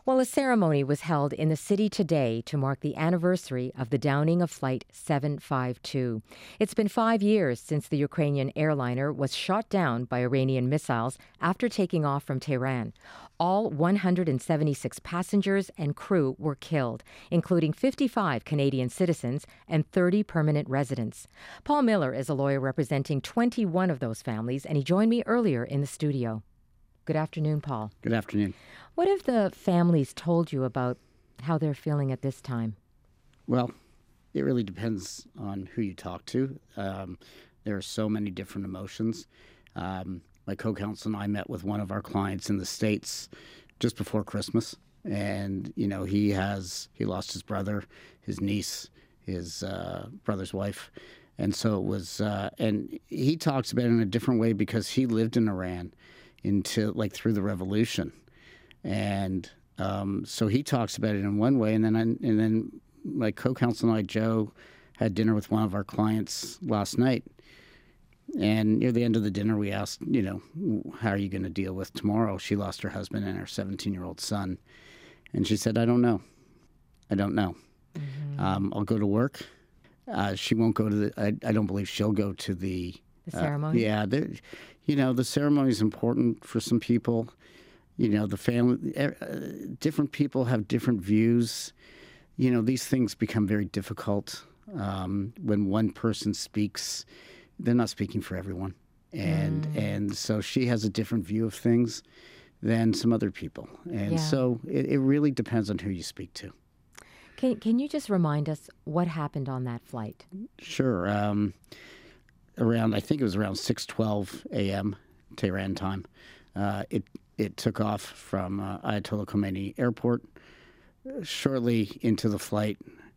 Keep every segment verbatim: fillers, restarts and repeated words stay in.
Well, a ceremony was held in the city today to mark the anniversary of the downing of Flight seven five two. It's been five years since the Ukrainian airliner was shot down by Iranian missiles after taking off from Tehran. All one hundred seventy-six passengers and crew were killed, including fifty-five Canadian citizens and thirty permanent residents. Paul Miller is a lawyer representing twenty-one of those families, and he joined me earlier in the studio. Good afternoon, Paul. Good afternoon. What have the families told you about how they're feeling at this time? Well, it really depends on who you talk to. Um, there are so many different emotions. Um, my co-counsel and I met with one of our clients in the States just before Christmas. And, you know, he has, he lost his brother, his niece, his uh, brother's wife. And so it was, uh, and he talks about it in a different way because he lived in Iran until, like, through the revolution. And um, so he talks about it in one way, and then I, and then my co-counsel and I, Joe, had dinner with one of our clients last night. And near the end of the dinner, we asked, you know, how are you going to deal with tomorrow? She lost her husband and her seventeen-year-old son. And she said, I don't know. I don't know. Mm-hmm. Um, I'll go to work. Uh, she won't go to the, I, I don't believe she'll go to the... The ceremony? Uh, yeah. You know, the ceremony is important for some people. You know, the family, uh, different people have different views. You know, these things become very difficult um, when one person speaks. They're not speaking for everyone. And mm. and so she has a different view of things than some other people. And yeah. so it, it really depends on who you speak to. Can, can you just remind us what happened on that flight? Sure. Um, around, I think it was around six twelve a.m. Tehran time. Uh, it It took off from uh, Ayatollah Khomeini Airport. Shortly into the flight,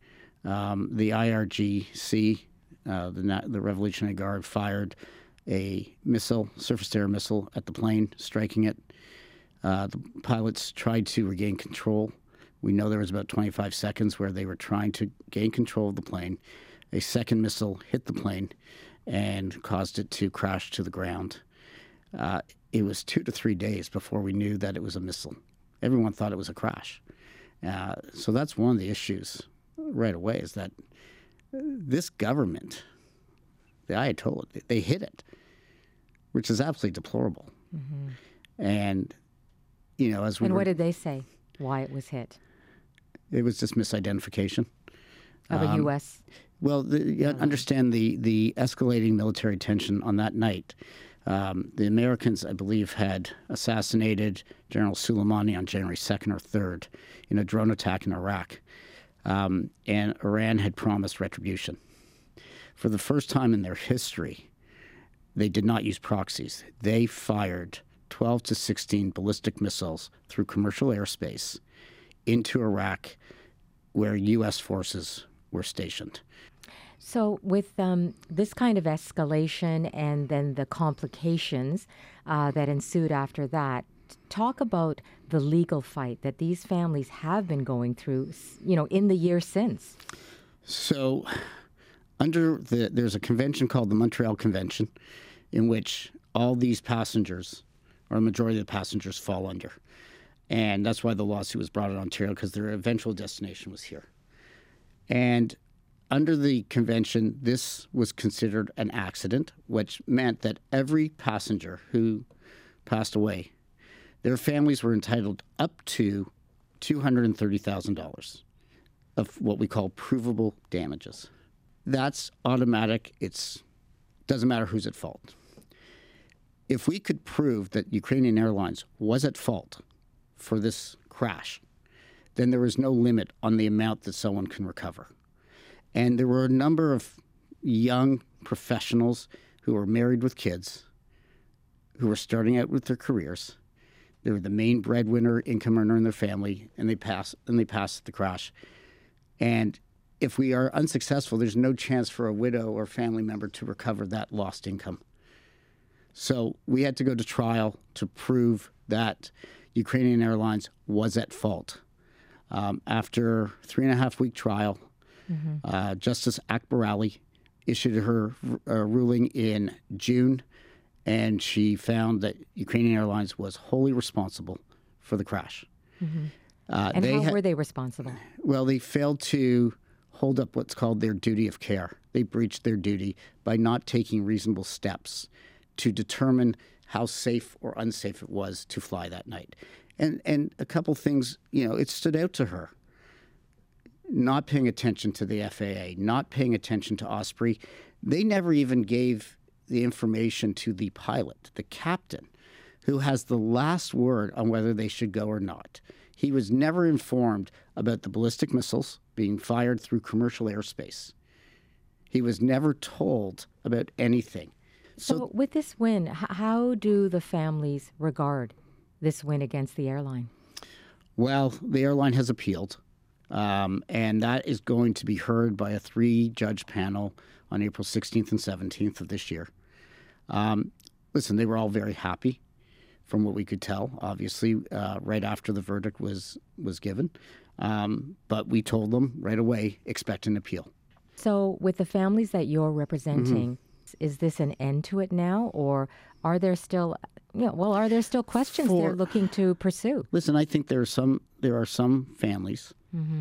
um, the I R G C, uh, the, the Revolutionary Guard, fired a missile, surface-to-air missile, at the plane, striking it. Uh, the pilots tried to regain control. We know there was about twenty-five seconds where they were trying to gain control of the plane. A second missile hit the plane and caused it to crash to the ground. Uh, it was two to three days before we knew that it was a missile. Everyone thought it was a crash. Uh, so that's one of the issues right away, is that this government, the Ayatollah, they hid it, which is absolutely deplorable. Mm-hmm. And, you know, as we And were, what did they say, why it was hit? It was just misidentification. Of a um, U S? Well, the, you understand the, the escalating military tension on that night. Um, the Americans, I believe, had assassinated General Soleimani on January second or third in a drone attack in Iraq. Um, and Iran had promised retribution. For the first time in their history, they did not use proxies. They fired twelve to sixteen ballistic missiles through commercial airspace into Iraq, where U S forces were stationed. So with um, this kind of escalation and then the complications uh, that ensued after that, talk about the legal fight that these families have been going through, you know, in the year since. So under the, there's a convention called the Montreal Convention, in which all these passengers, or a majority of the passengers, fall under. And that's why the lawsuit was brought in Ontario, because their eventual destination was here. And under the convention, this was considered an accident, which meant that every passenger who passed away, their families were entitled up to two hundred thirty thousand dollars of what we call provable damages. That's automatic. It's doesn't matter who's at fault. If we could prove that Ukrainian Airlines was at fault for this crash, then there is no limit on the amount that someone can recover. And there were a number of young professionals who were married with kids, who were starting out with their careers. They were the main breadwinner, income earner in their family, and they passed and they passed the crash. And if we are unsuccessful, there's no chance for a widow or family member to recover that lost income. So we had to go to trial to prove that Ukrainian Airlines was at fault. Um, after three and a half week trial, mm-hmm. uh, Justice Akbar Ali issued her uh, ruling in June, and she found that Ukrainian Airlines was wholly responsible for the crash. Mm-hmm. Uh, And they how ha- were they responsible? Well, they failed to hold up what's called their duty of care. They breached their duty by not taking reasonable steps to determine how safe or unsafe it was to fly that night. And and a couple things, you know, it stood out to her. Not paying attention to the F A A, not paying attention to Osprey. They never even gave the information to the pilot, the captain, who has the last word on whether they should go or not. He was never informed about the ballistic missiles being fired through commercial airspace. He was never told about anything. So, So, with this win, h- how do the families regard this win against the airline? well, the airline has appealed, um, and that is going to be heard by a three-judge panel on April sixteenth and seventeenth of this year. Um, listen, they were all very happy, from what we could tell, obviously, uh, right after the verdict was, was given. Um, but we told them right away, expect an appeal. So, with the families that you're representing, is this an end to it now, or are there still, you know, well, are there still questions For- they're looking to pursue? Listen, I think there are some there are some families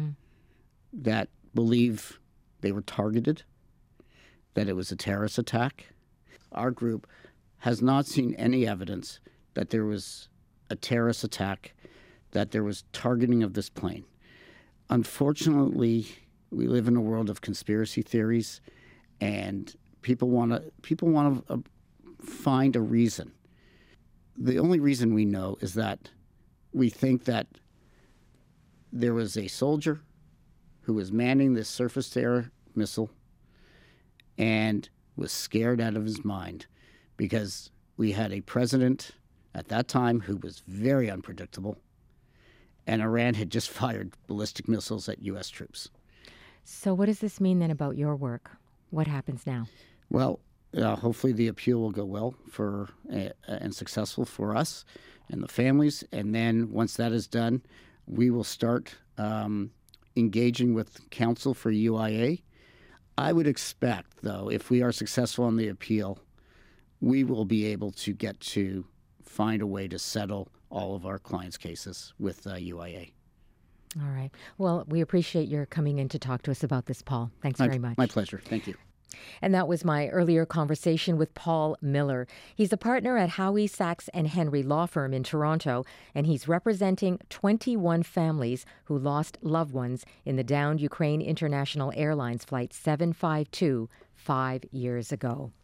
that believe they were targeted, that it was a terrorist attack. Our group has not seen any evidence that there was a terrorist attack, that there was targeting of this plane. Unfortunately, we live in a world of conspiracy theories, and people want to people want to uh, find a reason. The only reason we know is that we think that there was a soldier who was manning this surface-to-air missile and was scared out of his mind because we had a president at that time who was very unpredictable, and Iran had just fired ballistic missiles at U S troops. So, what does this mean then about your work? What happens now? Well, uh, hopefully the appeal will go well for uh, and successful for us and the families. And then once that is done, we will start um, engaging with counsel for U I A. I would expect, though, if we are successful on the appeal, we will be able to get to find a way to settle all of our clients' cases with uh, U I A. All right. Well, we appreciate your coming in to talk to us about this, Paul. Thanks My, very much. my pleasure. Thank you. And that was my earlier conversation with Paul Miller. He's a partner at Howie, Sachs and Henry Law Firm in Toronto, and he's representing twenty-one families who lost loved ones in the downed Ukraine International Airlines Flight seven five two five years ago.